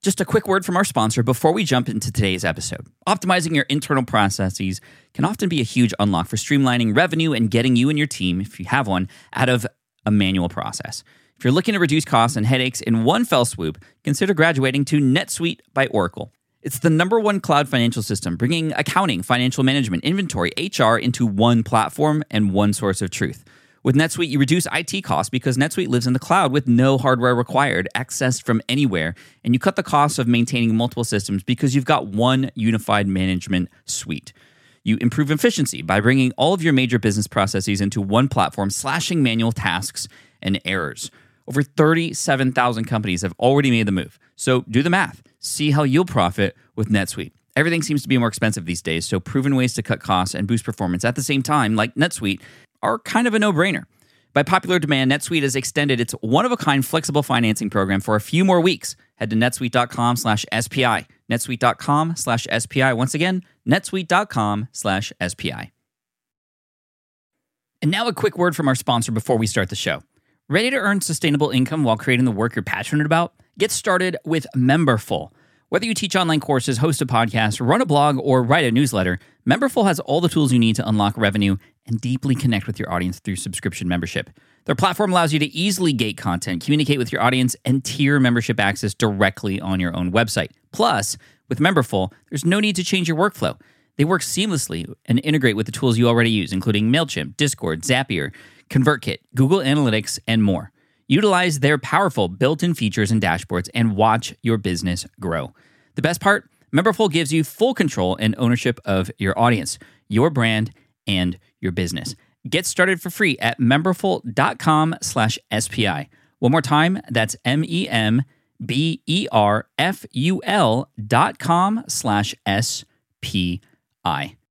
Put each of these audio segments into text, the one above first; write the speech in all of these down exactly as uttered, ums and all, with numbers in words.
Just a quick word from our sponsor before we jump into today's episode. Optimizing your internal processes can often be a huge unlock for streamlining revenue and getting you and your team, if you have one, out of a manual process. If you're looking to reduce costs and headaches in one fell swoop, consider graduating to NetSuite by Oracle. It's the number one cloud financial system, bringing accounting, financial management, inventory, H R into one platform and one source of truth. With NetSuite, you reduce I T costs because NetSuite lives in the cloud with no hardware required, accessed from anywhere, and you cut the cost of maintaining multiple systems because you've got one unified management suite. You improve efficiency by bringing all of your major business processes into one platform, slashing manual tasks and errors. Over thirty-seven thousand companies have already made the move. So do the math. See how you'll profit with NetSuite. Everything seems to be more expensive these days, so proven ways to cut costs and boost performance at the same time, like NetSuite, are kind of a no-brainer. By popular demand, NetSuite has extended its one-of-a-kind flexible financing program for a few more weeks. Head to netsuite.com slash SPI. netsuite.com slash SPI. Once again, netsuite.com slash SPI. And now a quick word from our sponsor before we start the show. Ready to earn sustainable income while creating the work you're passionate about? Get started with Memberful. Whether you teach online courses, host a podcast, run a blog, or write a newsletter, Memberful has all the tools you need to unlock revenue and deeply connect with your audience through subscription membership. Their platform allows you to easily gate content, communicate with your audience, and tier membership access directly on your own website. Plus, with Memberful, there's no need to change your workflow. They work seamlessly and integrate with the tools you already use, including MailChimp, Discord, Zapier, ConvertKit, Google Analytics, and more. Utilize their powerful built-in features and dashboards and watch your business grow. The best part? Memberful gives you full control and ownership of your audience, your brand, and your business. Get started for free at memberful.com slash SPI. One more time, that's M-E-M-B-E-R-F-U-L dot com slash S-P-I.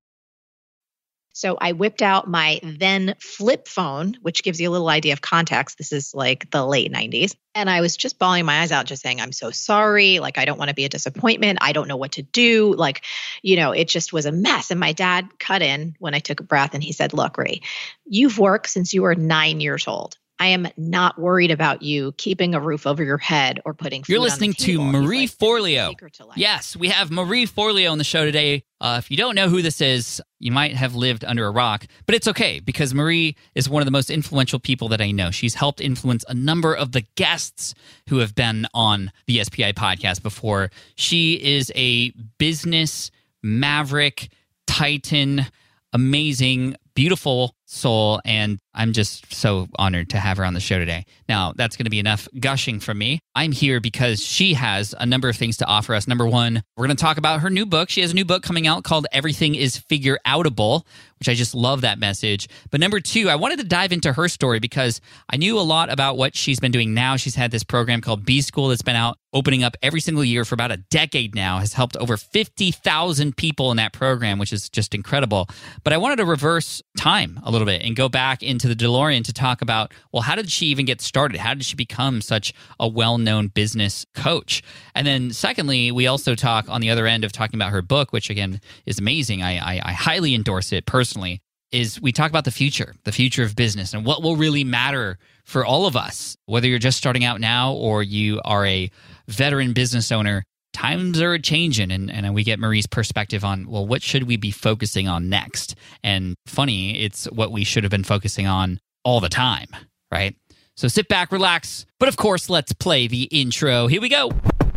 So I whipped out my then flip phone, which gives you a little idea of context. This is like the late nineties. And I was just bawling my eyes out, just saying, I'm so sorry. Like, I don't want to be a disappointment. I don't know what to do. Like, you know, it just was a mess. And my dad cut in when I took a breath and he said, look, Ray, you've worked since you were nine years old. I am not worried about you keeping a roof over your head or putting food You're listening on the table. to Marie like, Forleo. Yes, we have Marie Forleo on the show today. Uh, if you don't know who this is, you might have lived under a rock, but it's okay because Marie is one of the most influential people that I know. She's helped influence a number of the guests who have been on the S P I podcast before. She is a business maverick, titan, amazing, beautiful soul, and I'm just so honored to have her on the show today. Now, that's going to be enough gushing from me. I'm here because she has a number of things to offer us. Number one, we're going to talk about her new book. She has a new book coming out called Everything is Figure Outable, which I just love that message. But number two, I wanted to dive into her story because I knew a lot about what she's been doing now. She's had this program called B School that's been out opening up every single year for about a decade now, has helped over fifty thousand people in that program, which is just incredible. But I wanted to reverse time a little bit and go back into the DeLorean to talk about, well, how did she even get started? How did she become such a well-known business coach? And then secondly, we also talk on the other end of talking about her book, which again is amazing. I, I, I highly endorse it personally, is we talk about the future, the future of business and what will really matter for all of us, whether you're just starting out now or you are a veteran business owner. Times are changing, and, and we get Marie's perspective on, well, what should we be focusing on next? And funny, it's what we should have been focusing on all the time, right? So sit back, relax, but of course, let's play the intro. Here we go.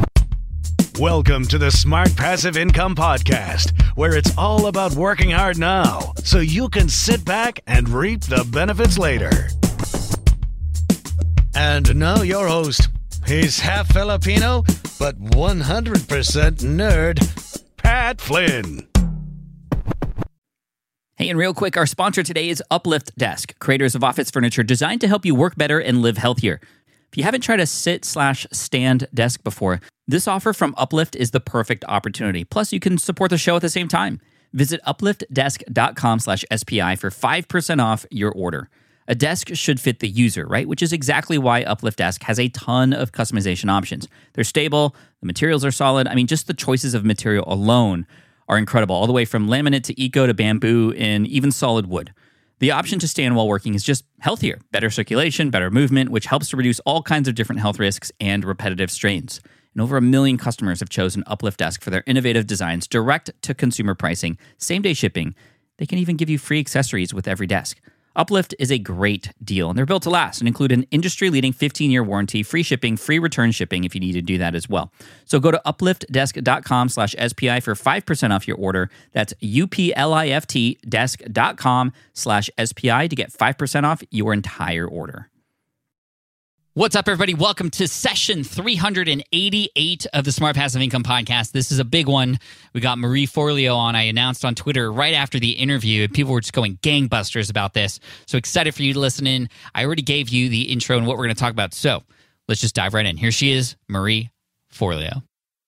Welcome to the Smart Passive Income Podcast, where it's all about working hard now so you can sit back and reap the benefits later. And now your host. He's half Filipino, but one hundred percent nerd, Pat Flynn. Hey, and real quick, our sponsor today is Uplift Desk, creators of office furniture designed to help you work better and live healthier. If you haven't tried a sit slash stand desk before, this offer from Uplift is the perfect opportunity. Plus, you can support the show at the same time. Visit upliftdesk.com slash SPI for five percent off your order. A desk should fit the user, right? Which is exactly why Uplift Desk has a ton of customization options. They're stable, the materials are solid. I mean, just the choices of material alone are incredible, all the way from laminate to eco to bamboo and even solid wood. The option to stand while working is just healthier, better circulation, better movement, which helps to reduce all kinds of different health risks and repetitive strains. and over a million customers have chosen Uplift Desk for their innovative designs, direct-to-consumer pricing, same-day shipping. They can even give you free accessories with every desk. Uplift is a great deal, and they're built to last and include an industry-leading fifteen-year warranty, free shipping, free return shipping if you need to do that as well. So go to upliftdesk.com slash SPI for five percent off your order. That's U-P-L-I-F-T desk.com slash SPI to get five percent off your entire order. What's up, everybody? Welcome to session three hundred eighty-eight of the Smart Passive Income Podcast. This is a big one. We got Marie Forleo on. I announced on Twitter right after the interview, and people were just going gangbusters about this. So excited for you to listen in. I already gave you the intro and what we're going to talk about. So let's just dive right in. Here she is, Marie Forleo.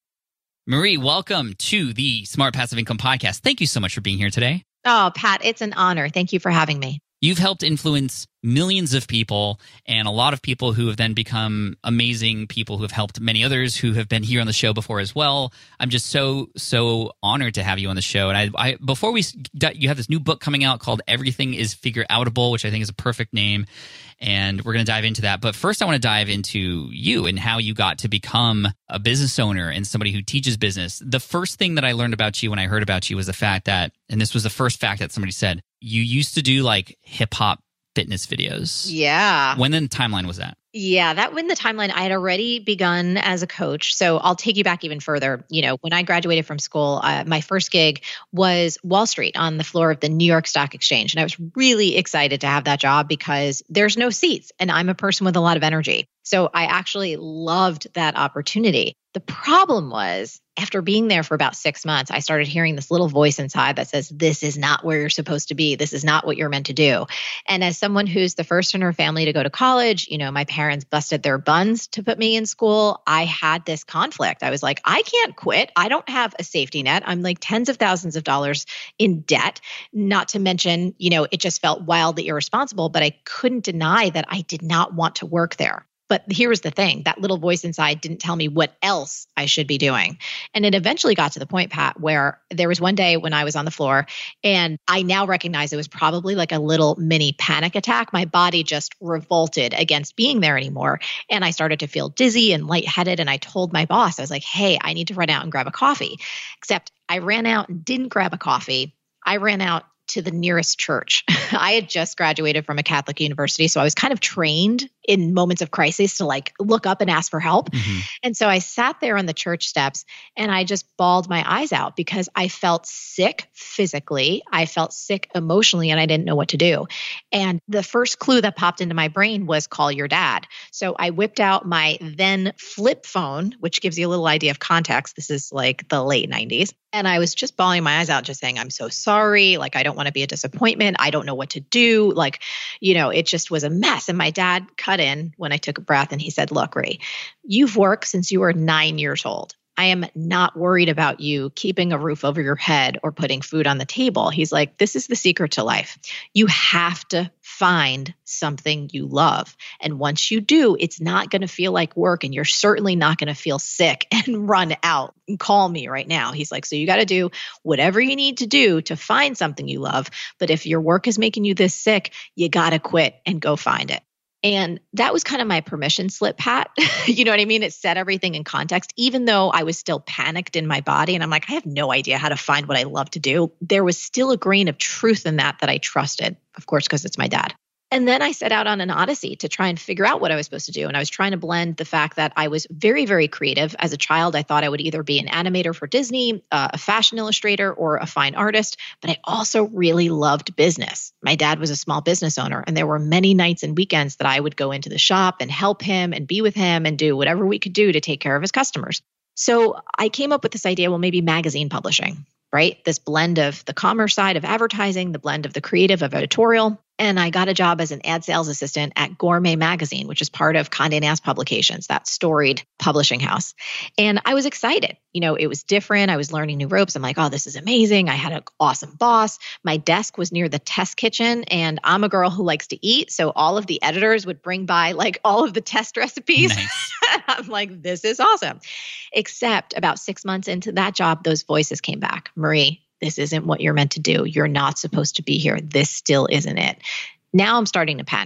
Marie, welcome to the Smart Passive Income Podcast. Thank you so much for being here today. Oh, Pat, it's an honor. Thank you for having me. You've helped influence millions of people and a lot of people who have then become amazing people who have helped many others who have been here on the show before as well. I'm just so, so honored to have you on the show. And I, I before we, you have this new book coming out called Everything is Figure Outable, which I think is a perfect name. And we're going to dive into that. But first, I want to dive into you and how you got to become a business owner and somebody who teaches business. The first thing that I learned about you when I heard about you was the fact that, and this was the first fact that somebody said, you used to do like hip hop fitness videos. Yeah. When in the timeline was that? Yeah, that when the timeline, I had already begun as a coach. So I'll take you back even further. You know, when I graduated from school, uh, my first gig was Wall Street on the floor of the New York Stock Exchange. And I was really excited to have that job because there's no seats and I'm a person with a lot of energy. So I actually loved that opportunity. The problem was after being there for about six months, I started hearing this little voice inside that says, this is not where you're supposed to be. This is not what you're meant to do. And as someone who's the first in her family to go to college, you know, my parents busted their buns to put me in school. I had this conflict. I was like, I can't quit. I don't have a safety net. I'm like tens of thousands of dollars in debt, not to mention, you know, it just felt wildly irresponsible, but I couldn't deny that I did not want to work there. But here was the thing, that little voice inside didn't tell me what else I should be doing. And it eventually got to the point, Pat, where there was one day when I was on the floor and I now recognize it was probably like a little mini panic attack. My body just revolted against being there anymore. And I started to feel dizzy and lightheaded. And I told my boss, I was like, hey, I need to run out and grab a coffee. Except I ran out and didn't grab a coffee. I ran out to the nearest church. I had just graduated from a Catholic university, so I was kind of trained in moments of crisis to like look up and ask for help. Mm-hmm. And so I sat there on the church steps and I just bawled my eyes out because I felt sick physically. I felt sick emotionally and I didn't know what to do. And the first clue that popped into my brain was call your dad. So I whipped out my then flip phone, which gives you a little idea of context. This is like the late nineties. And I was just bawling my eyes out, just saying, I'm so sorry. Like, I don't want to be a disappointment. I don't know what to do. Like, you know, it just was a mess. And my dad cut in when I took a breath and he said, look, Ray, you've worked since you were nine years old. I am not worried about you keeping a roof over your head or putting food on the table. He's like, this is the secret to life. You have to find something you love. And once you do, it's not going to feel like work and you're certainly not going to feel sick and run out and call me right now. He's like, so you got to do whatever you need to do to find something you love. But if your work is making you this sick, you got to quit and go find it. And that was kind of my permission slip, Pat. You know what I mean? It set everything in context, even though I was still panicked in my body. And I'm like, I have no idea how to find what I love to do. There was still a grain of truth in that that I trusted, of course, because it's my dad. And then I set out on an odyssey to try and figure out what I was supposed to do. And I was trying to blend the fact that I was very, very creative. As a child, I thought I would either be an animator for Disney, uh, a fashion illustrator, or a fine artist. But I also really loved business. My dad was a small business owner, and there were many nights and weekends that I would go into the shop and help him and be with him and do whatever we could do to take care of his customers. So I came up with this idea, well, maybe magazine publishing, right? This blend of the commerce side of advertising, the blend of the creative of editorial. And I got a job as an ad sales assistant at Gourmet Magazine, which is part of Condé Nast Publications, that storied publishing house. And I was excited. You know, it was different. I was learning new ropes. I'm like, oh, this is amazing. I had an awesome boss. My desk was near the test kitchen, and I'm a girl who likes to eat. So all of the editors would bring by like all of the test recipes. Nice. I'm like, this is awesome. Except about six months into that job, those voices came back. Marie, this isn't what you're meant to do. You're not supposed to be here. This still isn't it. Now I'm starting to panic.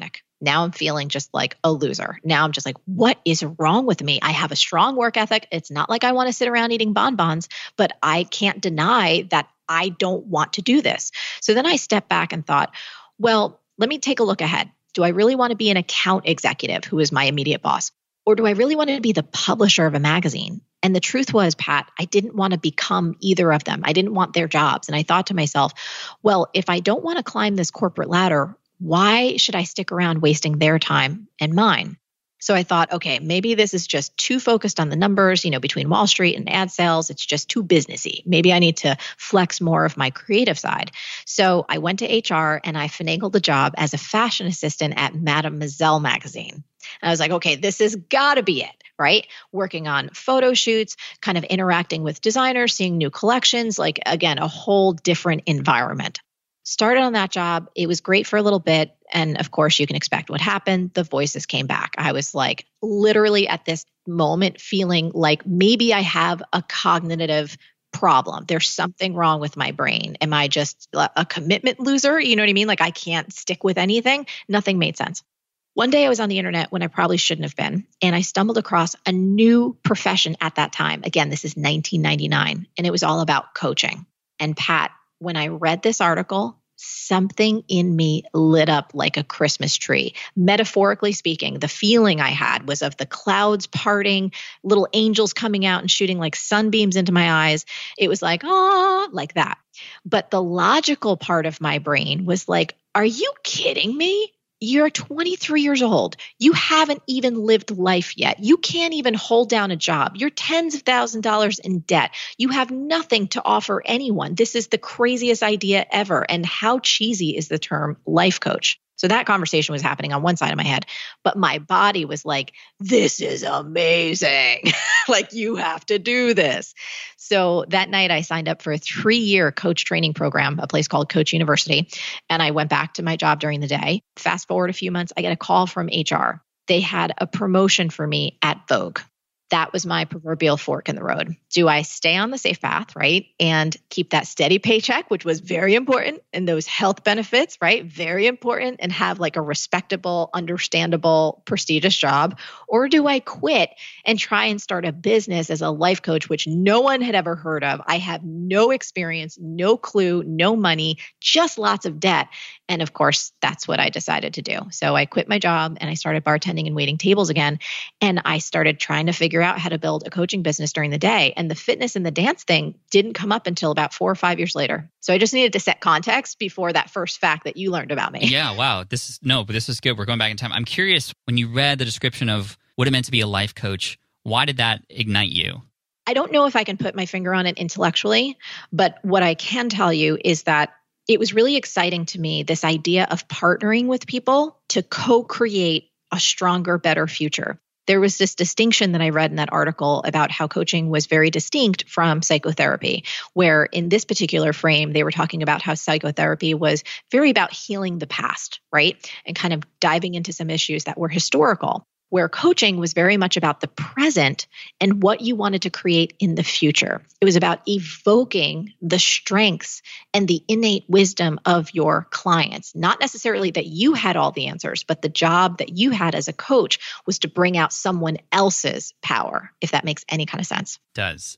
Now I'm feeling just like a loser. Now I'm just like, what is wrong with me? I have a strong work ethic. It's not like I want to sit around eating bonbons, but I can't deny that I don't want to do this. So then I stepped back and thought, well, let me take a look ahead. Do I really want to be an account executive who is my immediate boss? Or do I really want to be the publisher of a magazine? And the truth was, Pat, I didn't want to become either of them. I didn't want their jobs. And I thought to myself, well, if I don't want to climb this corporate ladder, why should I stick around wasting their time and mine? So I thought, okay, maybe this is just too focused on the numbers, you know, between Wall Street and ad sales. It's just too businessy. Maybe I need to flex more of my creative side. So I went to H R and I finagled a job as a fashion assistant at Mademoiselle magazine. And I was like, okay, this has got to be it, right? Working on photo shoots, kind of interacting with designers, seeing new collections, like, again, a whole different environment. Started on that job. It was great for a little bit. And of course, you can expect what happened. The voices came back. I was like literally at this moment feeling like maybe I have a cognitive problem. There's something wrong with my brain. Am I just a commitment loser? You know what I mean? Like I can't stick with anything. Nothing made sense. One day I was on the internet when I probably shouldn't have been, and I stumbled across a new profession at that time. Again, this is nineteen ninety-nine, and it was all about coaching. And Pat, when I read this article, something in me lit up like a Christmas tree. Metaphorically speaking, the feeling I had was of the clouds parting, little angels coming out and shooting like sunbeams into my eyes. It was like, ah, like that. But the logical part of my brain was like, are you kidding me? You're twenty-three years old. You haven't even lived life yet. You can't even hold down a job. You're tens of thousands of dollars in debt. You have nothing to offer anyone. This is the craziest idea ever. And how cheesy is the term life coach? So that conversation was happening on one side of my head, but my body was like, this is amazing. Like, you have to do this. So that night I signed up for a three-year coach training program, a place called Coach University. And I went back to my job during the day. Fast forward a few months, I get a call from H R. They had a promotion for me at Vogue. That was my proverbial fork in the road. Do I stay on the safe path, right? And keep that steady paycheck, which was very important, and those health benefits, right? Very important, and have like a respectable, understandable, prestigious job? Or do I quit and try and start a business as a life coach, which no one had ever heard of? I have no experience, no clue, no money, just lots of debt. And of course, that's what I decided to do. So I quit my job and I started bartending and waiting tables again. And I started trying to figure out how to build a coaching business during the day. And the fitness and the dance thing didn't come up until about four or five years later. So I just needed to set context before that first fact that you learned about me. Yeah, wow. This is no, but this is good. We're going back in time. I'm curious, when you read the description of what it meant to be a life coach, why did that ignite you? I don't know if I can put my finger on it intellectually, but what I can tell you is that it was really exciting to me, this idea of partnering with people to co-create a stronger, better future. There was this distinction that I read in that article about how coaching was very distinct from psychotherapy, where in this particular frame, they were talking about how psychotherapy was very about healing the past, right? And kind of diving into some issues that were historical, where coaching was very much about the present and what you wanted to create in the future. It was about evoking the strengths and the innate wisdom of your clients. Not necessarily that you had all the answers, but the job that you had as a coach was to bring out someone else's power, if that makes any kind of sense. It does.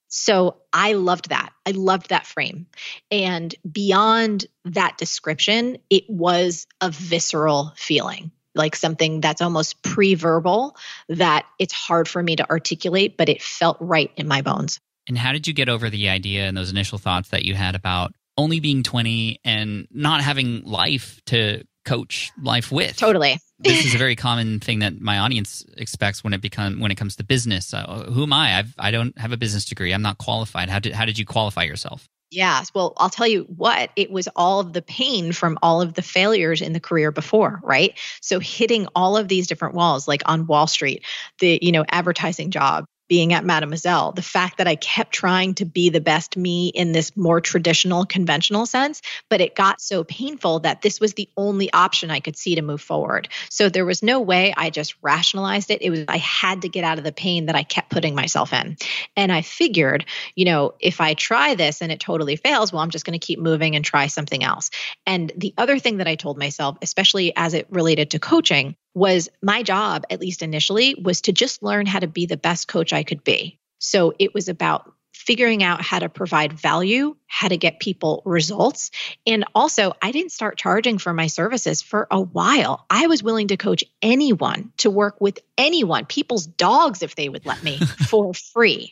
So I loved that. I loved that frame. And beyond that description, it was a visceral feeling. Like something that's almost pre-verbal, that it's hard for me to articulate, but it felt right in my bones. And how did you get over the idea and those initial thoughts that you had about only being twenty and not having life to coach life with? Totally. This is a very common thing that my audience expects when it become when it comes to business. Uh, who am I? I've, I don't have a business degree. I'm not qualified. How did how did you qualify yourself? Yeah. Well, I'll tell you what, it was all of the pain from all of the failures in the career before, right? So hitting all of these different walls, like on Wall Street, the, you know, advertising job, being at Mademoiselle, the fact that I kept trying to be the best me in this more traditional, conventional sense, but it got so painful that this was the only option I could see to move forward. So there was no way I just rationalized it. It was, I had to get out of the pain that I kept putting myself in. And I figured, you know, if I try this and it totally fails, well, I'm just going to keep moving and try something else. And the other thing that I told myself, especially as it related to coaching, was my job, at least initially, was to just learn how to be the best coach I could be. So it was about figuring out how to provide value, how to get people results. And also, I didn't start charging for my services for a while. I was willing to coach anyone, to work with anyone, people's dogs, if they would let me, for free.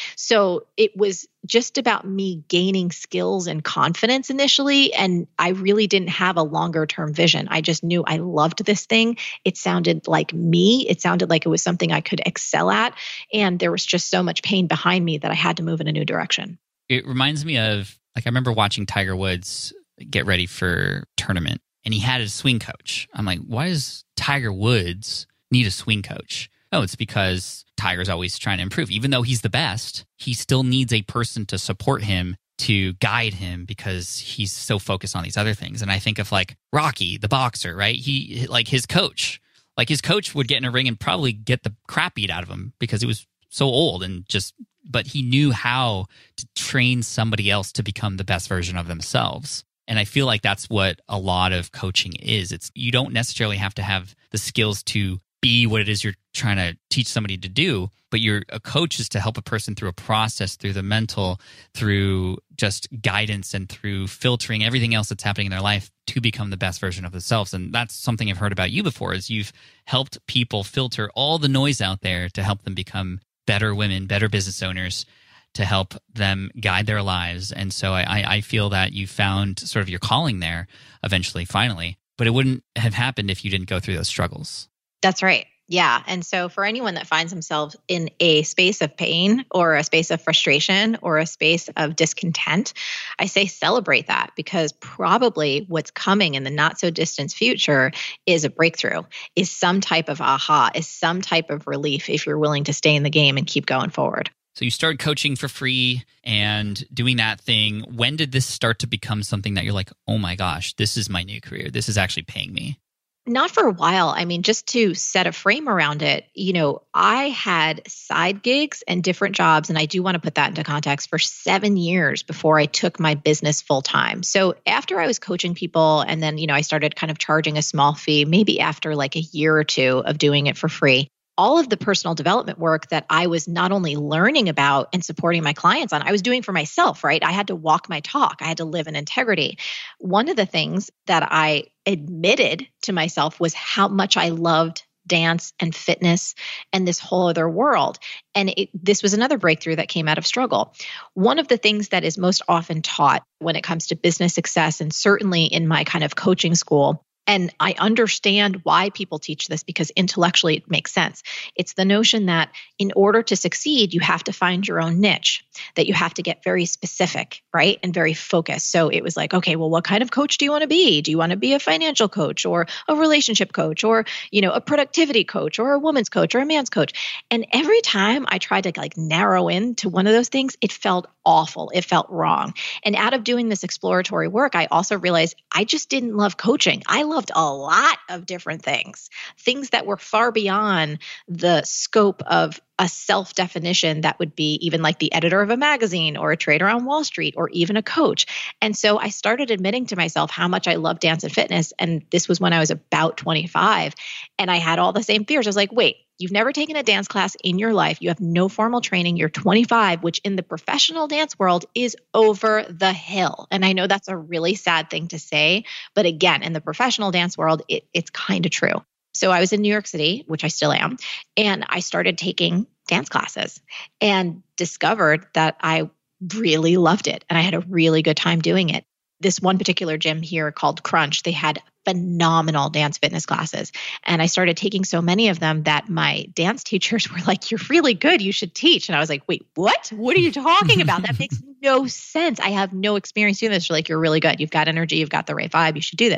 So it was just about me gaining skills and confidence initially. And I really didn't have a longer term vision. I just knew I loved this thing. It sounded like me. It sounded like it was something I could excel at. And there was just so much pain behind me that I had to move in a new direction. It reminds me of, like, I remember watching Tiger Woods get ready for tournament and he had a swing coach. I'm like, why does Tiger Woods need a swing coach? Oh, it's because Tiger's always trying to improve. Even though he's the best, he still needs a person to support him, to guide him, because he's so focused on these other things. And I think of like Rocky, the boxer, right? He, like his coach, like his coach would get in a ring and probably get the crap beat out of him because he was so old and just, but he knew how to train somebody else to become the best version of themselves. And I feel like that's what a lot of coaching is. It's, you don't necessarily have to have the skills to be what it is you're trying to teach somebody to do, but you're a coach is to help a person through a process, through the mental, through just guidance, and through filtering everything else that's happening in their life to become the best version of themselves. And that's something I've heard about you before, is you've helped people filter all the noise out there to help them become better women, better business owners, to help them guide their lives. And so I, I feel that you found sort of your calling there eventually, finally, but it wouldn't have happened if you didn't go through those struggles. That's right. Yeah. And so for anyone that finds themselves in a space of pain or a space of frustration or a space of discontent, I say celebrate that, because probably what's coming in the not so distant future is a breakthrough, is some type of aha, is some type of relief if you're willing to stay in the game and keep going forward. So you started coaching for free and doing that thing. When did this start to become something that you're like, oh my gosh, this is my new career. This is actually paying me? Not for a while. I mean, just to set a frame around it, you know, I had side gigs and different jobs, and I do want to put that into context, for seven years before I took my business full time. So after I was coaching people, and then, you know, I started kind of charging a small fee, maybe after like a year or two of doing it for free, all of the personal development work that I was not only learning about and supporting my clients on, I was doing for myself, right? I had to walk my talk. I had to live in integrity. One of the things that I admitted to myself was how much I loved dance and fitness and this whole other world. And it, this was another breakthrough that came out of struggle. One of the things that is most often taught when it comes to business success, and certainly in my kind of coaching school, and I understand why people teach this because intellectually it makes sense. It's the notion that in order to succeed, you have to find your own niche, that you have to get very specific, right? And very focused. So it was like, okay, well, what kind of coach do you want to be? Do you want to be a financial coach or a relationship coach or, you know, a productivity coach or a woman's coach or a man's coach? And every time I tried to like narrow in to one of those things, it felt awful. It felt wrong. And out of doing this exploratory work, I also realized I just didn't love coaching. I loved a lot of different things, things that were far beyond the scope of a self-definition that would be even like the editor of a magazine or a trader on Wall Street or even a coach. And so I started admitting to myself how much I love dance and fitness. And this was when I was about twenty-five. And I had all the same fears. I was like, wait, you've never taken a dance class in your life. You have no formal training. You're twenty-five, which in the professional dance world is over the hill. And I know that's a really sad thing to say. But again, in the professional dance world, it, it's kind of true. So I was in New York City, which I still am, and I started taking dance classes and discovered that I really loved it. And I had a really good time doing it. This one particular gym here called Crunch, they had phenomenal dance fitness classes. And I started taking so many of them that my dance teachers were like, you're really good. You should teach. And I was like, wait, what? What are you talking about? That makes no sense. I have no experience doing this. They're like, you're really good. You've got energy. You've got the right vibe. You should do this.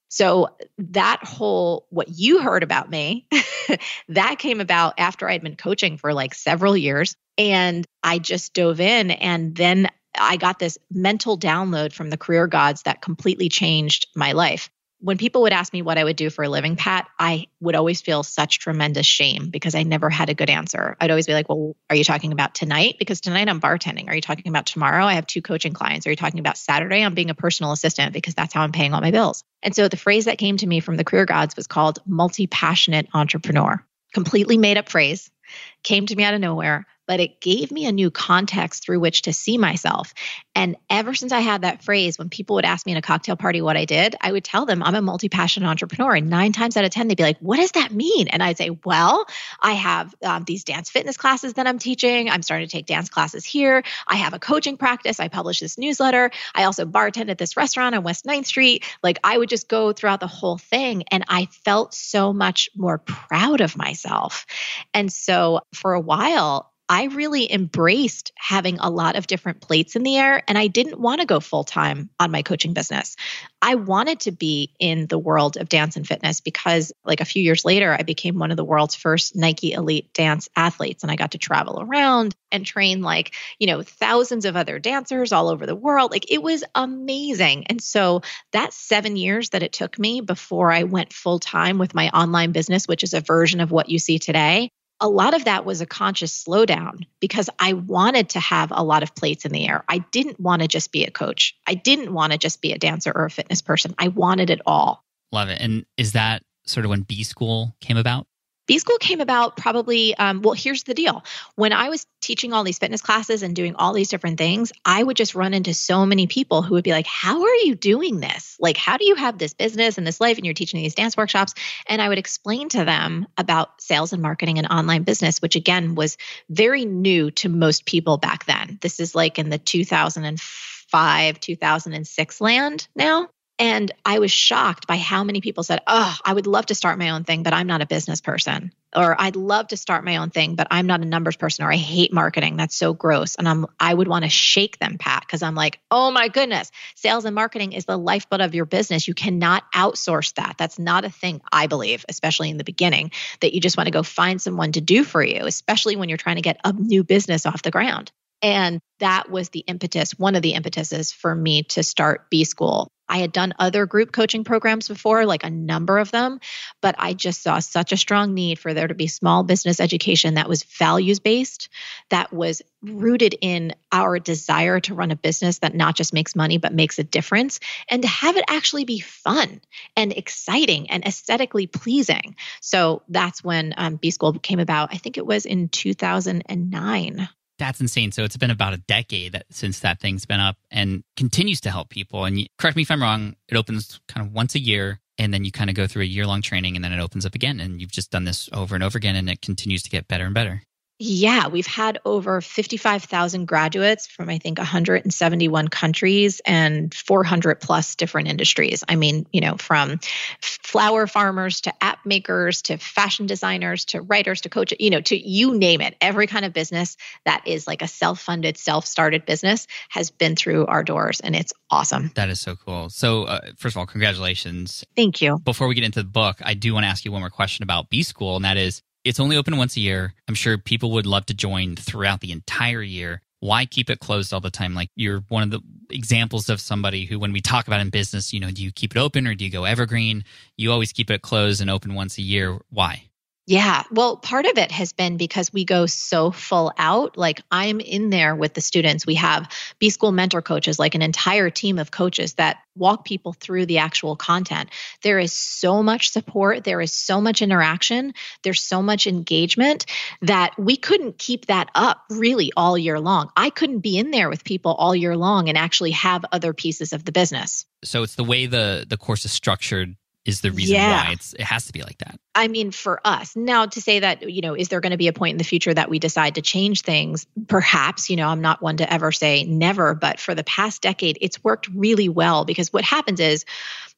So that whole, what you heard about me, that came about after I'd been coaching for like several years. And I just dove in, and then I got this mental download from the career gods that completely changed my life. When people would ask me what I would do for a living, Pat, I would always feel such tremendous shame because I never had a good answer. I'd always be like, well, are you talking about tonight? Because tonight I'm bartending. Are you talking about tomorrow? I have two coaching clients. Are you talking about Saturday? I'm being a personal assistant because that's how I'm paying all my bills. And so the phrase that came to me from the career gods was called multi-passionate entrepreneur. Completely made up phrase, came to me out of nowhere, but it gave me a new context through which to see myself. And ever since I had that phrase, when people would ask me in a cocktail party what I did, I would tell them I'm a multi-passionate entrepreneur. And nine times out of ten, they'd be like, what does that mean? And I'd say, well, I have um, these dance fitness classes that I'm teaching. I'm starting to take dance classes here. I have a coaching practice. I publish this newsletter. I also bartend at this restaurant on West ninth Street. Like I would just go throughout the whole thing. And I felt so much more proud of myself. And so for a while, I really embraced having a lot of different plates in the air, and I didn't want to go full-time on my coaching business. I wanted to be in the world of dance and fitness because like a few years later, I became one of the world's first Nike Elite dance athletes, and I got to travel around and train like, you know, thousands of other dancers all over the world. Like it was amazing. And so that seven years that it took me before I went full-time with my online business, which is a version of what you see today, a lot of that was a conscious slowdown because I wanted to have a lot of plates in the air. I didn't want to just be a coach. I didn't want to just be a dancer or a fitness person. I wanted it all. Love it. And is that sort of when B School came about? B School came about probably, um, well, here's the deal. When I was teaching all these fitness classes and doing all these different things, I would just run into so many people who would be like, how are you doing this? Like, how do you have this business and this life and you're teaching these dance workshops? And I would explain to them about sales and marketing and online business, which again was very new to most people back then. This is like in the two thousand five, two thousand six land now. And I was shocked by how many people said, oh, I would love to start my own thing, but I'm not a business person. Or I'd love to start my own thing, but I'm not a numbers person. Or I hate marketing. That's so gross. And I'm, I would want to shake them, Pat, because I'm like, oh my goodness, sales and marketing is the lifeblood of your business. You cannot outsource that. That's not a thing, I believe, especially in the beginning, that you just want to go find someone to do for you, especially when you're trying to get a new business off the ground. And that was the impetus, one of the impetuses for me to start B School. I had done other group coaching programs before, like a number of them, but I just saw such a strong need for there to be small business education that was values-based, that was rooted in our desire to run a business that not just makes money, but makes a difference, and to have it actually be fun and exciting and aesthetically pleasing. So that's when um, B School came about. I think it was in two thousand nine. That's insane. So it's been about a decade that, since that thing's been up and continues to help people. And you, correct me if I'm wrong, it opens kind of once a year and then you kind of go through a year-long training and then it opens up again. And you've just done this over and over again and it continues to get better and better. Yeah, we've had over fifty-five thousand graduates from, I think, one hundred seventy-one countries and four hundred plus different industries. I mean, you know, from flower farmers to app makers to fashion designers to writers to coaches, you know, to you name it. Every kind of business that is like a self-funded, self-started business has been through our doors, and it's awesome. That is so cool. So uh, first of all, congratulations. Thank you. Before we get into the book, I do want to ask you one more question about B School, and that is, it's only open once a year. I'm sure people would love to join throughout the entire year. Why keep it closed all the time? Like, you're one of the examples of somebody who, when we talk about in business, you know, do you keep it open or do you go evergreen? You always keep it closed and open once a year. Why? Yeah, well, part of it has been because we go so full out. Like, I'm in there with the students. We have B School mentor coaches, like an entire team of coaches that walk people through the actual content. There is so much support. There is so much interaction. There's so much engagement that we couldn't keep that up really all year long. I couldn't be in there with people all year long and actually have other pieces of the business. So it's the way the, the course is structured is the reason yeah. why it's, it has to be like that. I mean, for us now, to say that, you know, is there going to be a point in the future that we decide to change things? Perhaps, you know, I'm not one to ever say never, but for the past decade, it's worked really well, because what happens is, like,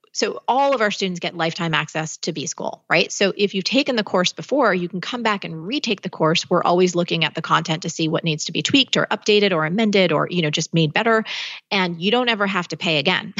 so all of our students get lifetime access to B-School, right? So if you've taken the course before, you can come back and retake the course. We're always looking at the content to see what needs to be tweaked or updated or amended or, you know, just made better. And you don't ever have to pay again.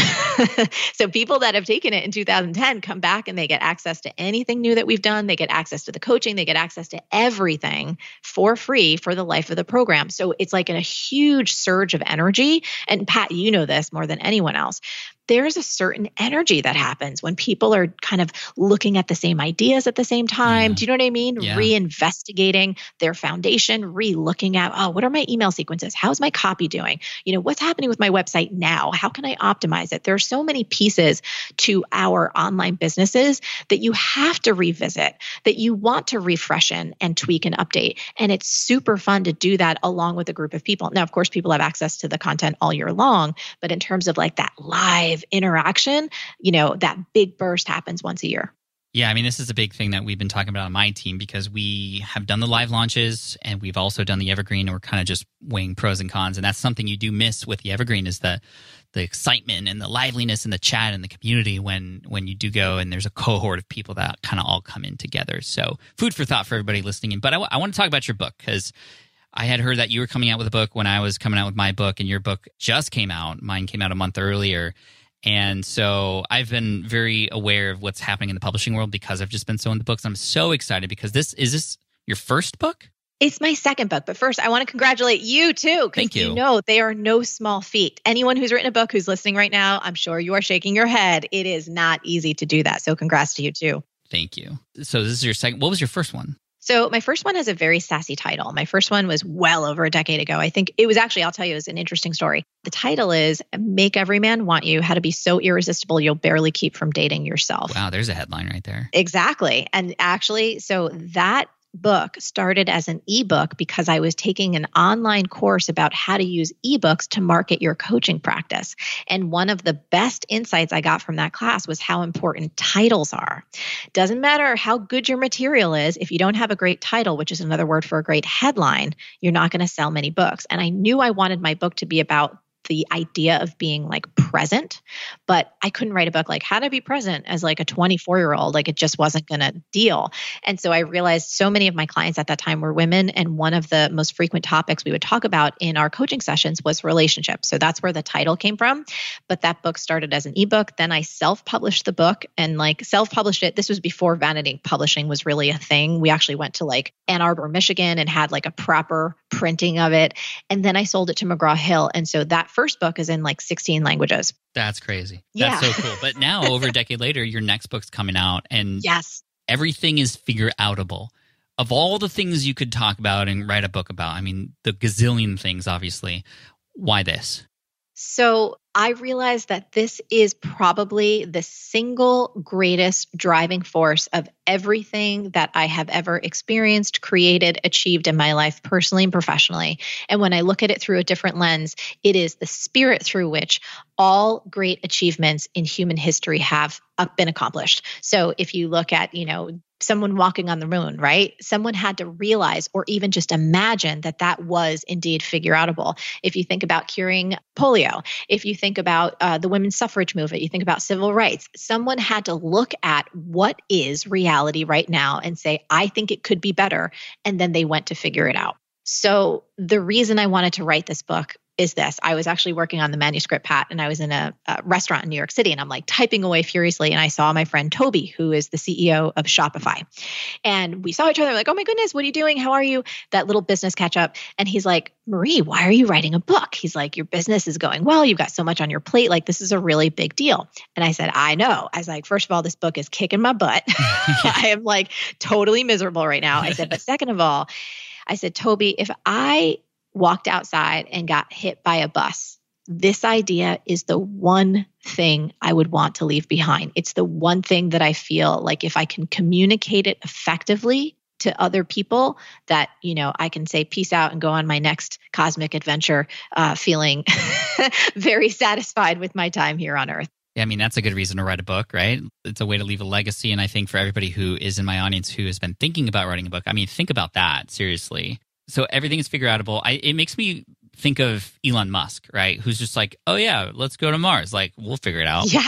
So people that have taken it in two thousand ten come back and they get access to anything new that we've done. They get access to the coaching. They get access to everything for free for the life of the program. So it's like in a huge surge of energy. And Pat, you know this more than anyone else. There's a certain energy that happens when people are kind of looking at the same ideas at the same time. Yeah. Do you know what I mean? Yeah. Reinvestigating their foundation, re-looking at, oh, what are my email sequences? How's my copy doing? You know, what's happening with my website now? How can I optimize it? There are so many pieces to our online businesses that you have to revisit, that you want to refresh in and tweak and update. And it's super fun to do that along with a group of people. Now, of course, people have access to the content all year long, but in terms of like that live interaction, you know, that big burst happens once a year. Yeah, I mean, this is a big thing that we've been talking about on my team because we have done the live launches and we've also done the Evergreen, and we're kind of just weighing pros and cons. And that's something you do miss with the Evergreen is the the excitement and the liveliness in the chat and the community when when you do go and there's a cohort of people that kind of all come in together. So food for thought for everybody listening in. But I, w- I want to talk about your book because I had heard that you were coming out with a book when I was coming out with my book, and your book just came out. Mine came out a month earlier. And so I've been very aware of what's happening in the publishing world because I've just been so into books. I'm so excited because this is this your first book? It's my second book. But first, I want to congratulate you too. Thank you. You know, they are no small feat. Anyone who's written a book who's listening right now, I'm sure you are shaking your head. It is not easy to do that. So congrats to you too. Thank you. So this is your second. What was your first one? So my first one has a very sassy title. My first one was well over a decade ago. I think it was actually, I'll tell you, it was an interesting story. The title is Make Every Man Want You, How to Be So Irresistible You'll Barely Keep From Dating Yourself. Wow, there's a headline right there. Exactly. And actually, so that book started as an ebook because I was taking an online course about how to use ebooks to market your coaching practice. And one of the best insights I got from that class was how important titles are. Doesn't matter how good your material is, if you don't have a great title, which is another word for a great headline, you're not going to sell many books. And I knew I wanted my book to be about the idea of being like present, but I couldn't write a book like how to be present as like a twenty-four year old. Like it just wasn't going to deal. And so I realized so many of my clients at that time were women. And one of the most frequent topics we would talk about in our coaching sessions was relationships. So that's where the title came from. But that book started as an ebook. Then I self-published the book and like self-published it. This was before vanity publishing was really a thing. We actually went to like Ann Arbor, Michigan and had like a proper printing of it. And then I sold it to McGraw-Hill. And so that first book is in like sixteen languages. That's crazy. That's yeah. so cool. But now, over a decade later, your next book's coming out, and yes, everything is figure outable. Of all the things you could talk about and write a book about, I mean, the gazillion things, obviously. Why this? So I realized that this is probably the single greatest driving force of everything that I have ever experienced, created, achieved in my life, personally and professionally. And when I look at it through a different lens, it is the spirit through which all great achievements in human history have been accomplished. So if you look at, you know, someone walking on the moon, right? Someone had to realize or even just imagine that that was indeed figure outable. If you think about curing polio, if you think about uh, the women's suffrage movement, you think about civil rights, someone had to look at what is reality right now and say, I think it could be better. And then they went to figure it out. So the reason I wanted to write this book is this. I was actually working on the manuscript, Pat, and I was in a, a restaurant in New York City, and I'm like typing away furiously, and I saw my friend Toby, who is the C E O of Shopify. And we saw each other, like, oh my goodness, what are you doing? How are you? That little business catch up. And he's like, Marie, why are you writing a book? He's like, your business is going well. You've got so much on your plate. Like, this is a really big deal. And I said, I know. I was like, first of all, this book is kicking my butt. I am like totally miserable right now. I said, but second of all, I said, Toby, if I walked outside and got hit by a bus, this idea is the one thing I would want to leave behind. It's the one thing that I feel like if I can communicate it effectively to other people, that, you know, I can say peace out and go on my next cosmic adventure, uh, feeling very satisfied with my time here on Earth. Yeah, I mean, that's a good reason to write a book, right? It's a way to leave a legacy. And I think for everybody who is in my audience who has been thinking about writing a book, I mean, think about that, seriously. So everything is figure outable. I, it makes me think of Elon Musk, right? Who's just like, oh yeah, let's go to Mars. Like, we'll figure it out. Yes.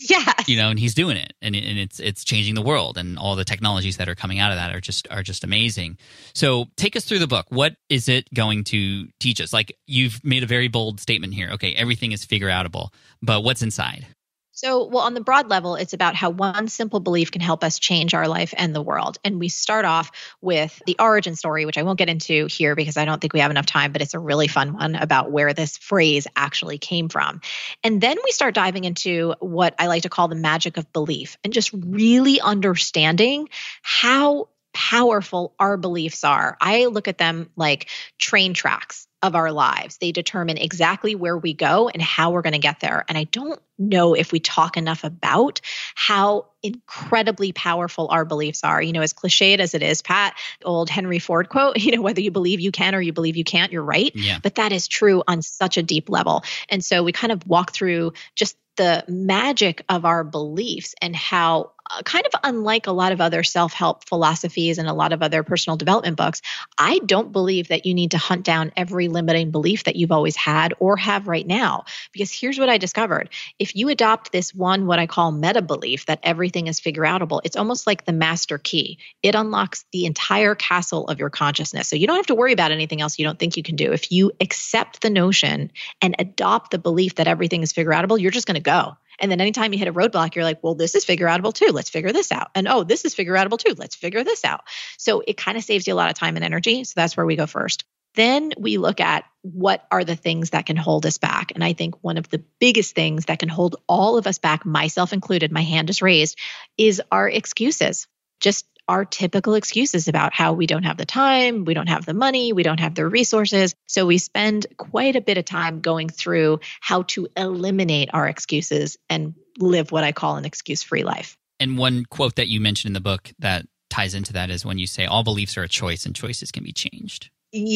Yes. You know, and he's doing it, and and it's it's changing the world, and all the technologies that are coming out of that are just are just amazing. So take us through the book. What is it going to teach us? Like, you've made a very bold statement here. Okay, everything is figure outable, but what's inside? So, well, on the broad level, it's about how one simple belief can help us change our life and the world. And we start off with the origin story, which I won't get into here because I don't think we have enough time, but it's a really fun one about where this phrase actually came from. And then we start diving into what I like to call the magic of belief and just really understanding how powerful our beliefs are. I look at them like train tracks of our lives. They determine exactly where we go and how we're going to get there. And I don't know if we talk enough about how incredibly powerful our beliefs are. You know, as cliched as it is, Pat, old Henry Ford quote, you know, whether you believe you can or you believe you can't, you're right. Yeah. But that is true on such a deep level. And so we kind of walk through just the magic of our beliefs and how uh, kind of unlike a lot of other self-help philosophies and a lot of other personal development books, I don't believe that you need to hunt down every limiting belief that you've always had or have right now. Because here's what I discovered. If you adopt this one, what I call meta belief that everything is figure outable, it's almost like the master key. It unlocks the entire castle of your consciousness. So you don't have to worry about anything else you don't think you can do. If you accept the notion and adopt the belief that everything is figure outable, you're just going to go. And then anytime you hit a roadblock, you're like, well, this is figure outable too. Let's figure this out. And oh, this is figure outable too. Let's figure this out. So it kind of saves you a lot of time and energy. So that's where we go first. Then we look at what are the things that can hold us back. And I think one of the biggest things that can hold all of us back, myself included, my hand is raised, is our excuses. Just our typical excuses about how we don't have the time, we don't have the money, we don't have the resources. So we spend quite a bit of time going through how to eliminate our excuses and live what I call an excuse-free life. And one quote that you mentioned in the book that ties into that is when you say all beliefs are a choice and choices can be changed.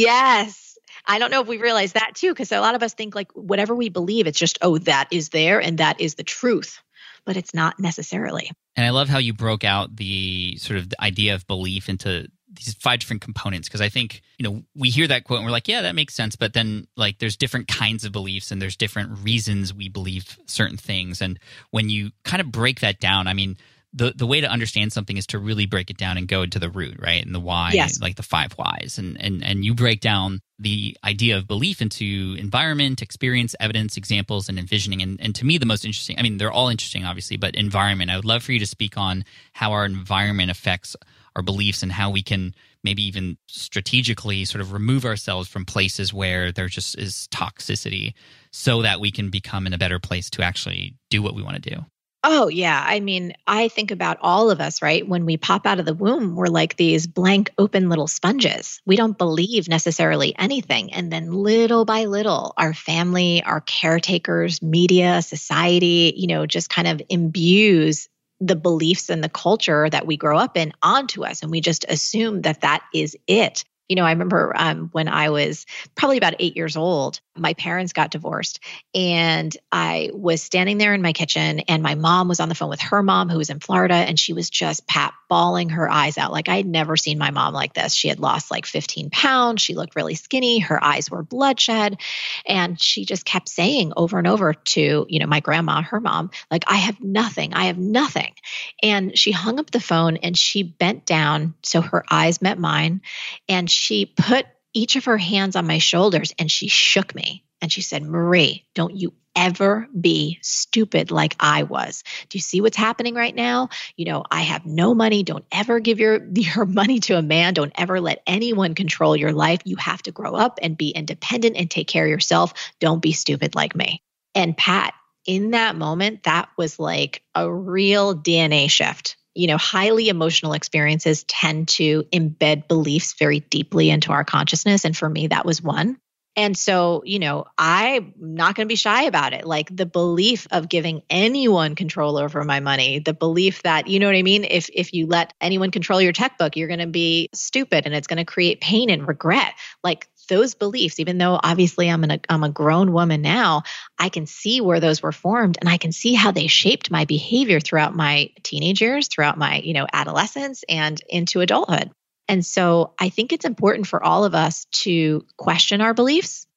Yes. I don't know if we realize that too, because a lot of us think like whatever we believe, it's just, oh, that is there and that is the truth. But it's not necessarily. And I love how you broke out the sort of the idea of belief into these five different components, because I think, you know, we hear that quote and we're like, yeah, that makes sense. But then like there's different kinds of beliefs and there's different reasons we believe certain things. And when you kind of break that down, I mean, the the way to understand something is to really break it down and go to the root, right? And the why, yes. Like the five whys. And, and, and you break down the idea of belief into environment, experience, evidence, examples, and envisioning. And, and to me, the most interesting, I mean, they're all interesting, obviously, but environment. I would love for you to speak on how our environment affects our beliefs and how we can maybe even strategically sort of remove ourselves from places where there just is toxicity so that we can become in a better place to actually do what we want to do. Oh, yeah. I mean, I think about all of us, right? When we pop out of the womb, we're like these blank, open little sponges. We don't believe necessarily anything. And then little by little, our family, our caretakers, media, society, you know, just kind of imbues the beliefs and the culture that we grow up in onto us. And we just assume that that is it. You know, I remember um, when I was probably about eight years old, my parents got divorced and I was standing there in my kitchen and my mom was on the phone with her mom who was in Florida and she was just Pat bawling her eyes out. Like I had never seen my mom like this. She had lost like fifteen pounds. She looked really skinny. Her eyes were bloodshot. And she just kept saying over and over to, you know, my grandma, her mom, like, I have nothing. I have nothing. And she hung up the phone and she bent down so her eyes met mine. And she put each of her hands on my shoulders and she shook me and she said, Marie, don't you ever be stupid like I was. Do you see what's happening right now? You know, I have no money. Don't ever give your, your money to a man. Don't ever let anyone control your life. You have to grow up and be independent and take care of yourself. Don't be stupid like me. And Pat, in that moment, that was like a real D N A shift. You know, highly emotional experiences tend to embed beliefs very deeply into our consciousness. And for me, that was one. And so, you know, I'm not going to be shy about it. Like the belief of giving anyone control over my money, the belief that, you know what I mean? If if you let anyone control your checkbook, you're going to be stupid and it's going to create pain and regret. Like those beliefs, even though obviously I'm, an, I'm a grown woman now, I can see where those were formed and I can see how they shaped my behavior throughout my teenage years, throughout my, you know, adolescence and into adulthood. And so I think it's important for all of us to question our beliefs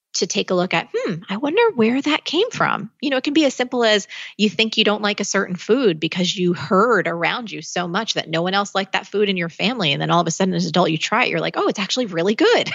to take a look at, hmm, I wonder where that came from. You know, it can be as simple as you think you don't like a certain food because you heard around you so much that no one else liked that food in your family. And then all of a sudden as an adult, you try it, you're like, oh, it's actually really good.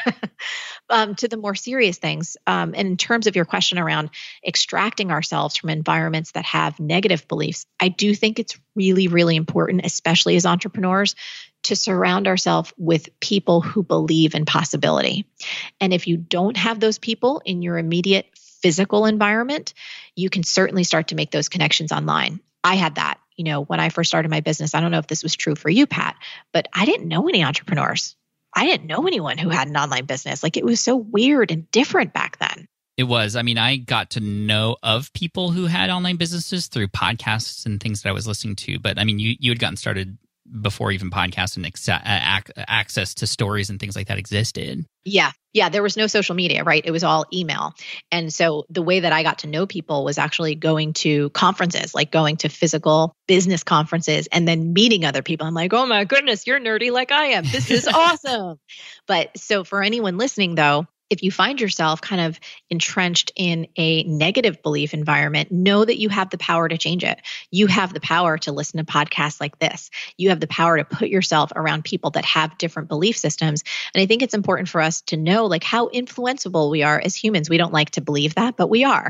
um, to the more serious things. Um, and in terms of your question around extracting ourselves from environments that have negative beliefs, I do think it's really, really important, especially as entrepreneurs, to surround ourselves with people who believe in possibility. And if you don't have those people in your immediate physical environment, you can certainly start to make those connections online. I had that, you know, when I first started my business. I don't know if this was true for you, Pat, but I didn't know any entrepreneurs. I didn't know anyone who had an online business. Like, it was so weird and different back then. It was. I mean, I got to know of people who had online businesses through podcasts and things that I was listening to. But I mean, you, you had gotten started before even podcasts and ex- ac- access to stories and things like that existed. Yeah. Yeah. There was no social media, right? It was all email. And so the way that I got to know people was actually going to conferences, like going to physical business conferences and then meeting other people. I'm like, oh my goodness, you're nerdy like I am. This is awesome. But so for anyone listening though, if you find yourself kind of entrenched in a negative belief environment, know that you have the power to change it. You have the power to listen to podcasts like this. You have the power to put yourself around people that have different belief systems. And I think it's important for us to know like how influenceable we are as humans. We don't like to believe that, but we are.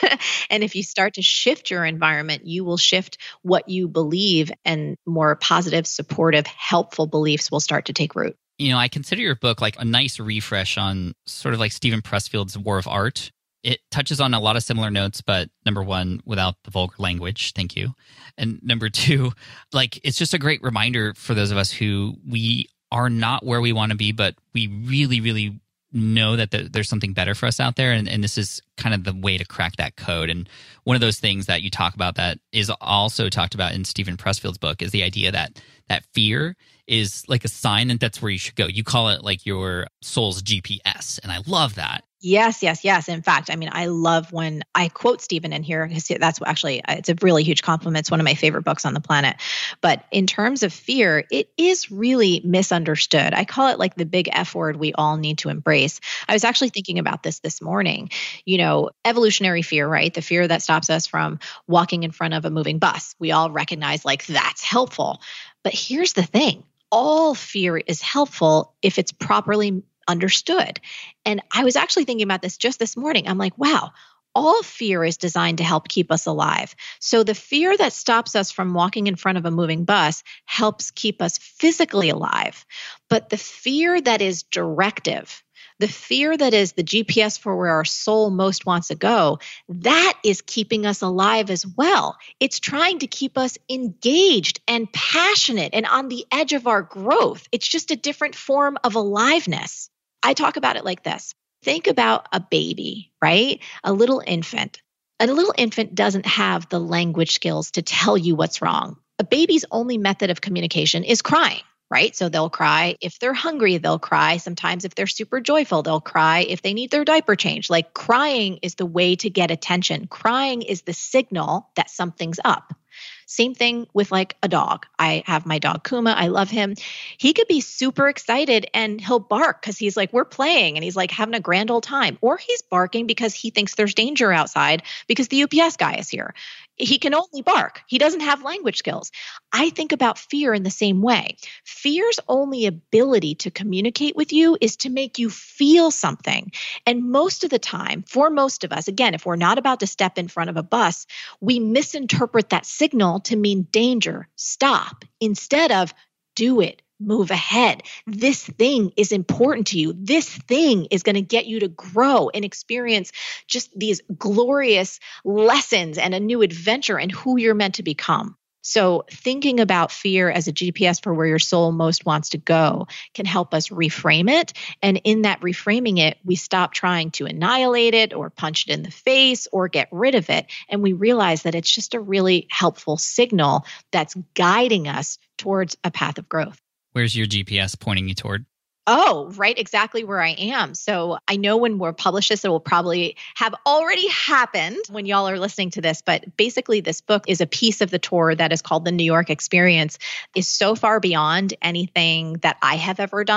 And if you start to shift your environment, you will shift what you believe, and more positive, supportive, helpful beliefs will start to take root. You know, I consider your book like a nice refresh on sort of like Steven Pressfield's War of Art. It touches on a lot of similar notes, but number one, without the vulgar language. Thank you. And number two, like, it's just a great reminder for those of us who we are not where we want to be, but we really, really know that there's something better for us out there. And, and this is kind of the way to crack that code. And one of those things that you talk about that is also talked about in Steven Pressfield's book is the idea that that fear is like a sign that that's where you should go. You call it like your soul's G P S. And I love that. Yes, yes, yes. In fact, I mean, I love when I quote Steven in here, because that's actually, it's a really huge compliment. It's one of my favorite books on the planet. But in terms of fear, it is really misunderstood. I call it like the big F word we all need to embrace. I was actually thinking about this this morning. You know, evolutionary fear, right? The fear that stops us from walking in front of a moving bus. We all recognize like that's helpful. But here's the thing. All fear is helpful if it's properly understood. And I was actually thinking about this just this morning. I'm like, wow, all fear is designed to help keep us alive. So the fear that stops us from walking in front of a moving bus helps keep us physically alive. But the fear that is directive, the fear that is the G P S for where our soul most wants to go, that is keeping us alive as well. It's trying to keep us engaged and passionate and on the edge of our growth. It's just a different form of aliveness. I talk about it like this. Think about a baby, right? A little infant. A little infant doesn't have the language skills to tell you what's wrong. A baby's only method of communication is crying. Right? So they'll cry if they're hungry, they'll cry. Sometimes if they're super joyful, they'll cry if they need their diaper changed. Like, crying is the way to get attention. Crying is the signal that something's up. Same thing with like a dog. I have my dog Kuma. I love him. He could be super excited and he'll bark because he's like, we're playing and he's like having a grand old time. Or he's barking because he thinks there's danger outside because the U P S guy is here. He can only bark. He doesn't have language skills. I think about fear in the same way. Fear's only ability to communicate with you is to make you feel something. And most of the time, for most of us, again, if we're not about to step in front of a bus, we misinterpret that signal to mean danger, stop, instead of do it. Move ahead. This thing is important to you. This thing is going to get you to grow and experience just these glorious lessons and a new adventure and who you're meant to become. So thinking about fear as a G P S for where your soul most wants to go can help us reframe it. And in that reframing it, we stop trying to annihilate it or punch it in the face or get rid of it. And we realize that it's just a really helpful signal that's guiding us towards a path of growth. Where's your G P S pointing you toward? Oh, right. Exactly where I am. So I know when we're published this, it will probably have already happened when y'all are listening to this. But basically, this book is a piece of the tour that is called the New York Experience, is so far beyond anything that I have ever done.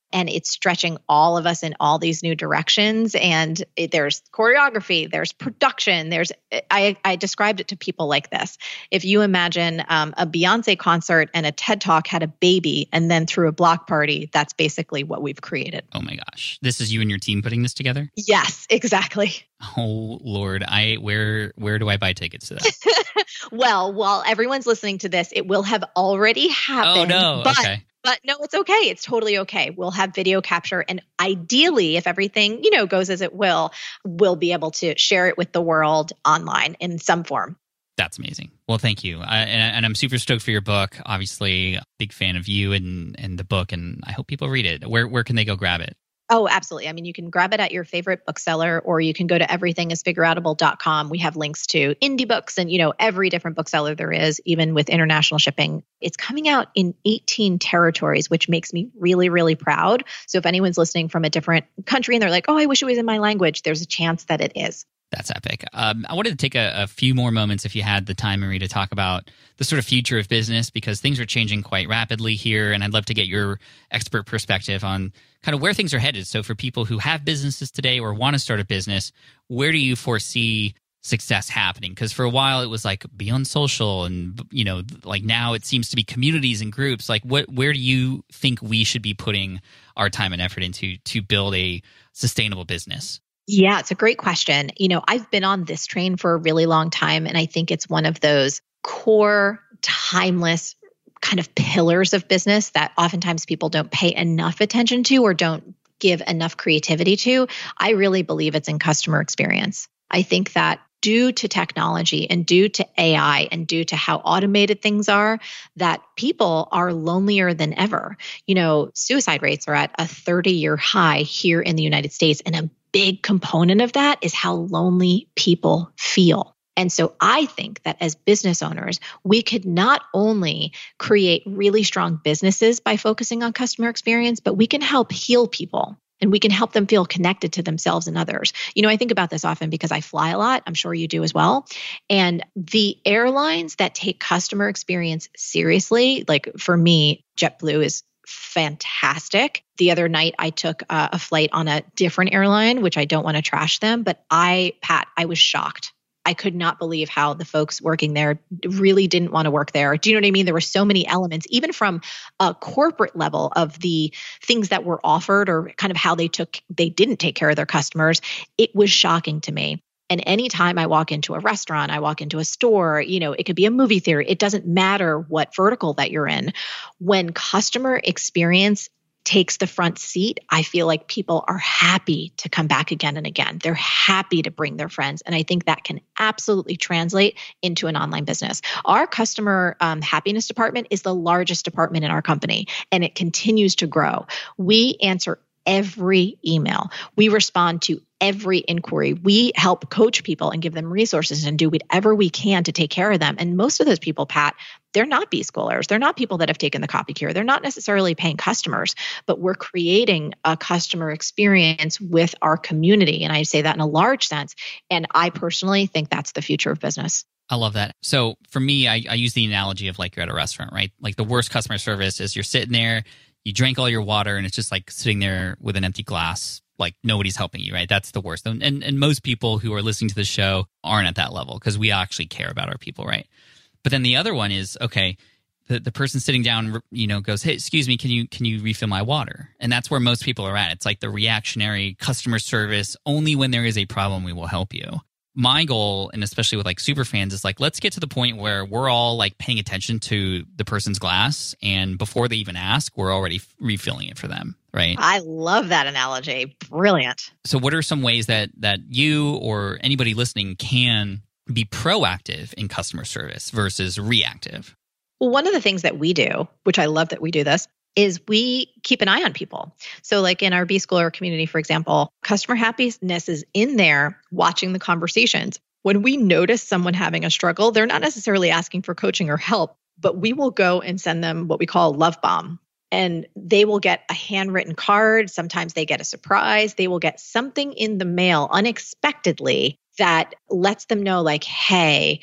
and it's stretching all of us in all these new directions. And it, there's choreography, there's production, there's, I, I described it to people like this. If you imagine um, a Beyonce concert and a TED Talk had a baby and then threw a block party, that's basically what we've created. Oh my gosh. This is you and your team putting this together? Yes, exactly. Oh Lord, I where where do I buy tickets to that? Well, while everyone's listening to this, it will have already happened. Oh no, but, okay. But no, it's okay. It's totally okay. We'll have video capture. And ideally, if everything, you know, goes as it will, we'll be able to share it with the world online in some form. That's amazing. Well, thank you. I, and, and I'm super stoked for your book. Obviously, big fan of you and, and the book, and I hope people read it. Where where can they go grab it? Oh, absolutely. I mean, you can grab it at your favorite bookseller, or you can go to everything is figureoutable dot com. We have links to indie books and, you know, every different bookseller there is, even with international shipping. It's coming out in eighteen territories, which makes me really, really proud. So if anyone's listening from a different country and they're like, oh, I wish it was in my language, there's a chance that it is. That's epic. Um, I wanted to take a, a few more moments, if you had the time, Marie, to talk about the sort of future of business, because things are changing quite rapidly here. And I'd love to get your expert perspective on kind of where things are headed. So for people who have businesses today or want to start a business, where do you foresee success happening? Because for a while it was like be on social, and, you know, like now it seems to be communities and groups. Like what, where do you think we should be putting our time and effort into to build a sustainable business? Yeah, it's a great question. You know, I've been on this train for a really long time, and I think it's one of those core, timeless kind of pillars of business that oftentimes people don't pay enough attention to or don't give enough creativity to. I really believe it's in customer experience. I think that due to technology and due to A I and due to how automated things are, that people are lonelier than ever. You know, suicide rates are at a thirty-year high here in the United States, and a big component of that is how lonely people feel. And so I think that as business owners, we could not only create really strong businesses by focusing on customer experience, but we can help heal people. And we can help them feel connected to themselves and others. You know, I think about this often because I fly a lot. I'm sure you do as well. And the airlines that take customer experience seriously, like for me, JetBlue is fantastic. The other night I took a, a flight on a different airline, which I don't want to trash them, but I, Pat, I was shocked. I could not believe how the folks working there really didn't want to work there. Do you know what I mean? There were so many elements, even from a corporate level, of the things that were offered or kind of how they took, they didn't take care of their customers. It was shocking to me. And anytime I walk into a restaurant, I walk into a store, you know, it could be a movie theater. It doesn't matter what vertical that you're in. When customer experience takes the front seat, I feel like people are happy to come back again and again. They're happy to bring their friends. And I think that can absolutely translate into an online business. Our customer um, happiness department is the largest department in our company, and it continues to grow. We answer every email. We respond to every inquiry. We help coach people and give them resources and do whatever we can to take care of them. And most of those people, Pat, they're not B-schoolers. They're not people that have taken the copy cure. They're not necessarily paying customers, but we're creating a customer experience with our community. And I say that in a large sense. And I personally think that's the future of business. I love that. So for me, I, I use the analogy of like you're at a restaurant, right? Like the worst customer service is you're sitting there, you drank all your water, and it's just like sitting there with an empty glass, like nobody's helping you, right? That's the worst. And and, and most people who are listening to the show aren't at that level because we actually care about our people, right? But then the other one is, okay, the, the person sitting down, you know, goes, hey, excuse me, can you can you refill my water? And that's where most people are at. It's like the reactionary customer service. Only when there is a problem, we will help you. My goal, and especially with like super fans, is like, let's get to the point where we're all like paying attention to the person's glass, and before they even ask, we're already f- refilling it for them, right? I love that analogy. Brilliant. So what are some ways that that you or anybody listening can be proactive in customer service versus reactive? Well, one of the things that we do, which I love that we do this, is we keep an eye on people. So like in our B-Schooler community, for example, customer happiness is in there watching the conversations. When we notice someone having a struggle, they're not necessarily asking for coaching or help, but we will go and send them what we call a love bomb. And they will get a handwritten card. Sometimes they get a surprise. They will get something in the mail unexpectedly that lets them know like, hey,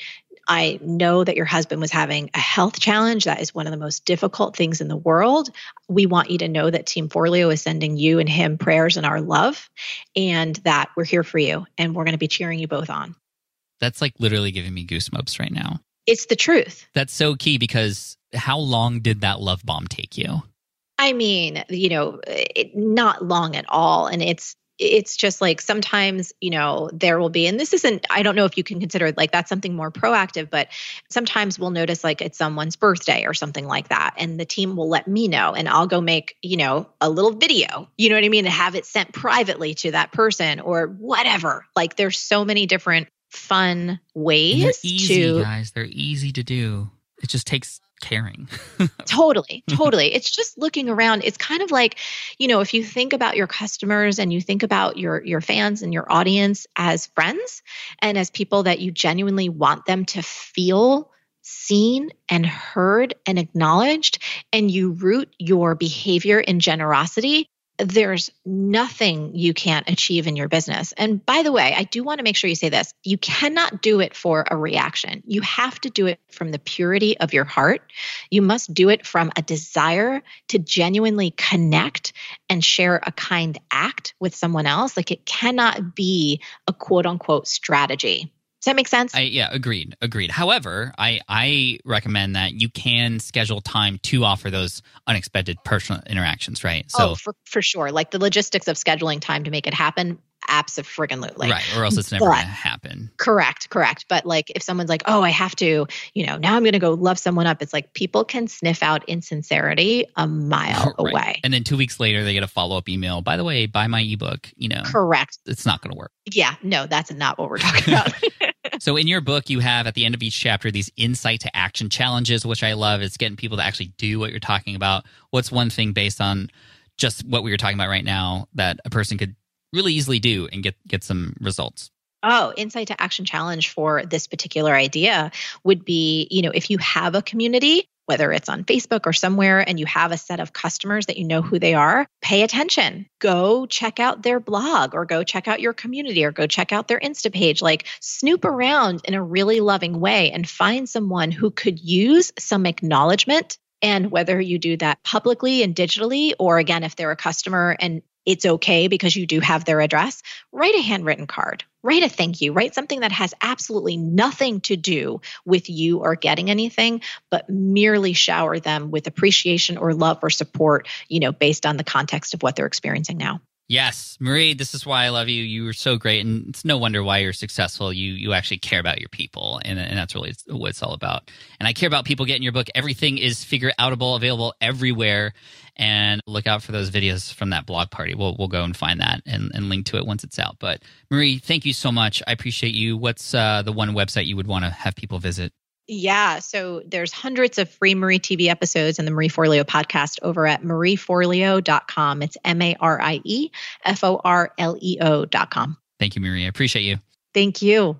I know that your husband was having a health challenge. That is one of the most difficult things in the world. We want you to know that Team Forleo is sending you and him prayers and our love, and that we're here for you and we're going to be cheering you both on. That's like literally giving me goosebumps right now. It's the truth. That's so key, because how long did that love bomb take you? I mean, you know, it, not long at all. And it's it's just like sometimes, you know, there will be, and this isn't, I don't know if you can consider it like that's something more proactive, but sometimes we'll notice like it's someone's birthday or something like that. And the team will let me know, and I'll go make, you know, a little video, you know what I mean? And have it sent privately to that person or whatever. Like there's so many different fun ways. And they're easy, to, guys. They're easy to do. It just takes caring. Totally, totally. It's just looking around. It's kind of like, you know, if you think about your customers and you think about your your fans and your audience as friends and as people that you genuinely want them to feel seen and heard and acknowledged, and you root your behavior in generosity, there's nothing you can't achieve in your business. And by the way, I do want to make sure you say this. You cannot do it for a reaction. You have to do it from the purity of your heart. You must do it from a desire to genuinely connect and share a kind act with someone else. Like it cannot be a quote unquote strategy. Does that make sense? I, yeah, agreed, agreed. However, I, I recommend that you can schedule time to offer those unexpected personal interactions, right? So, oh, for, for sure. Like the logistics of scheduling time to make it happen, abso-friggin-lutely. Right, or else it's never going to happen. Correct, correct. But like if someone's like, oh, I have to, you know, now I'm going to go love someone up. It's like people can sniff out insincerity a mile right. away. And then two weeks later, they get a follow-up email. By the way, buy my ebook, you know. Correct. It's not going to work. Yeah, no, that's not what we're talking about. So in your book, you have at the end of each chapter these insight to action challenges, which I love. It's getting people to actually do what you're talking about. What's one thing based on just what we were talking about right now that a person could really easily do and get, get some results? Oh, insight to action challenge for this particular idea would be, you know, if you have a community, whether it's on Facebook or somewhere, and you have a set of customers that you know who they are, pay attention. Go check out their blog or go check out your community or go check out their Insta page. Like snoop around in a really loving way and find someone who could use some acknowledgement. And whether you do that publicly and digitally, or again, if they're a customer and it's okay because you do have their address, write a handwritten card, write a thank you, write something that has absolutely nothing to do with you or getting anything, but merely shower them with appreciation or love or support, you know, based on the context of what they're experiencing now. Yes, Marie, this is why I love you. You were so great, and it's no wonder why you're successful. You you actually care about your people, and, and that's really what it's all about. And I care about people getting your book. Everything is Figure Outable, available everywhere. And look out for those videos from that blog party. We'll we'll go and find that and, and link to it once it's out. But Marie, thank you so much. I appreciate you. What's uh, the one website you would want to have people visit? Yeah. So there's hundreds of free Marie T V episodes in the Marie Forleo podcast over at marie forleo dot com. It's M A R I E F O R L E O dot com. Thank you, Marie. I appreciate you. Thank you.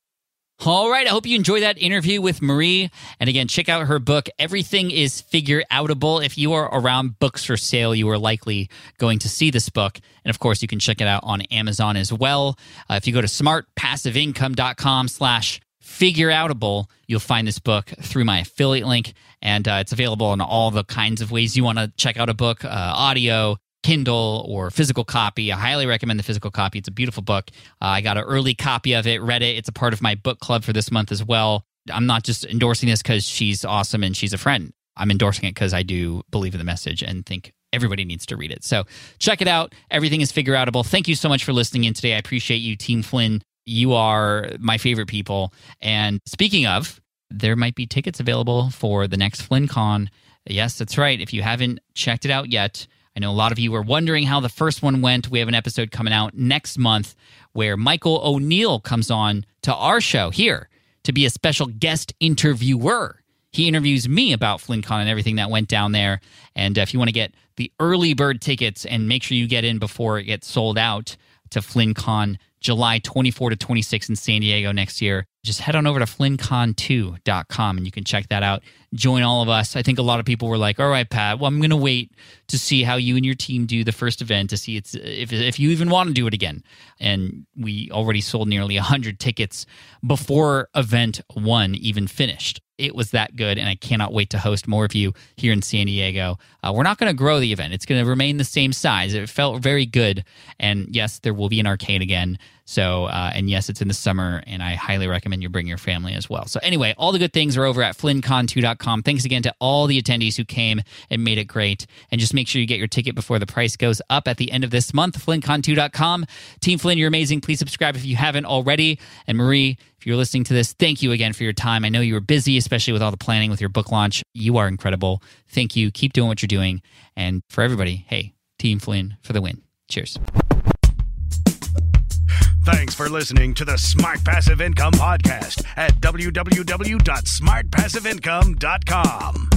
All right. I hope you enjoyed that interview with Marie. And again, check out her book, Everything is Figure Outable. If you are around books for sale, you are likely going to see this book. And of course, you can check it out on Amazon as well. Uh, if you go to smartpassiveincome.com slash Figure Outable, you'll find this book through my affiliate link, and uh, it's available in all the kinds of ways you want to check out a book, uh, audio, Kindle, or physical copy. I highly recommend the physical copy. It's a beautiful book. Uh, I got an early copy of it, read it. It's a part of my book club for this month as well. I'm not just endorsing this because she's awesome and she's a friend. I'm endorsing it because I do believe in the message and think everybody needs to read it. So check it out. Everything is Figure Outable. Thank you so much for listening in today. I appreciate you, Team Flynn. You are my favorite people. And speaking of, there might be tickets available for the next FlynnCon. Yes, that's right. If you haven't checked it out yet, I know a lot of you were wondering how the first one went. We have an episode coming out next month where Michael O'Neill comes on to our show here to be a special guest interviewer. He interviews me about FlynnCon and everything that went down there. And if you want to get the early bird tickets and make sure you get in before it gets sold out, to FlynnCon July twenty-fourth to twenty-sixth in San Diego next year. Just head on over to flynn con two dot com and you can check that out. Join all of us. I think a lot of people were like, all right, Pat, well, I'm going to wait to see how you and your team do the first event to see it's, if, if you even want to do it again. And we already sold nearly one hundred tickets before event one even finished. It was that good, and I cannot wait to host more of you here in San Diego. Uh, we're not going to grow the event. It's going to remain the same size. It felt very good, and yes, there will be an arcade again. So, uh, and yes, it's in the summer, and I highly recommend you bring your family as well. So anyway, all the good things are over at flynn con two dot com. Thanks again to all the attendees who came and made it great. And just make sure you get your ticket before the price goes up at the end of this month, flynn con two dot com. Team Flynn, you're amazing. Please subscribe if you haven't already. And Marie, if you're listening to this, thank you again for your time. I know you were busy, especially with all the planning with your book launch. You are incredible. Thank you. Keep doing what you're doing. And for everybody, hey, Team Flynn for the win. Cheers. Thanks for listening to the Smart Passive Income Podcast at w w w dot smart passive income dot com.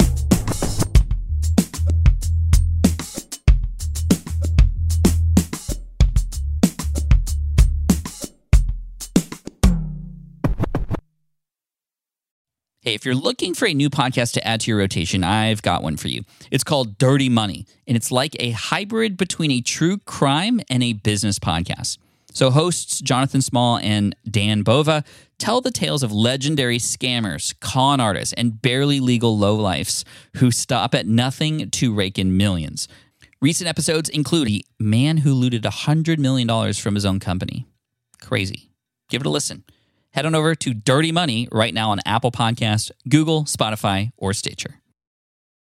Hey, if you're looking for a new podcast to add to your rotation, I've got one for you. It's called Dirty Money, and it's like a hybrid between a true crime and a business podcast. So hosts Jonathan Small and Dan Bova tell the tales of legendary scammers, con artists, and barely legal lowlifes who stop at nothing to rake in millions. Recent episodes include a man who looted one hundred million dollars from his own company. Crazy. Give it a listen. Head on over to Dirty Money right now on Apple Podcasts, Google, Spotify, or Stitcher.